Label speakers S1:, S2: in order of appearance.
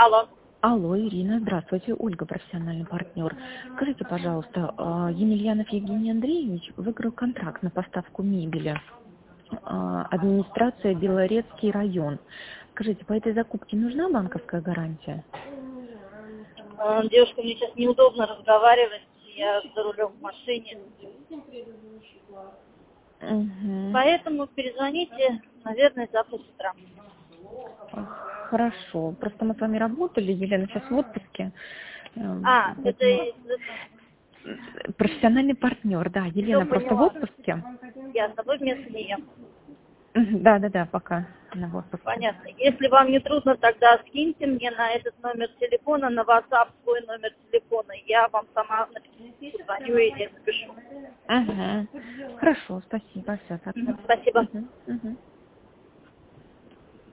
S1: Алло.
S2: Алло, Ирина, здравствуйте, Ольга, профессиональный партнер. Скажите, пожалуйста, Емельянов Евгений Андреевич выиграл контракт на поставку мебели. Администрация Белорецкий район. Скажите, по этой закупке нужна банковская гарантия?
S1: Девушка, мне сейчас неудобно разговаривать. Я за рулем в машине.
S2: Угу.
S1: Поэтому перезвоните, наверное, завтра с утра.
S2: Хорошо. Просто мы с вами работали, Елена сейчас в отпуске.
S1: Это
S2: Профессиональный партнер, да. Елена
S1: все
S2: просто в
S1: поняла.
S2: отпуске.
S1: Я с тобой вместо нее.
S2: Да, пока она в отпуске.
S1: Понятно. Если вам не трудно, тогда скиньте мне на этот номер телефона, на WhatsApp свой номер телефона. Я вам сама звоню или напишу.
S2: Хорошо, спасибо. Все,
S1: Спасибо.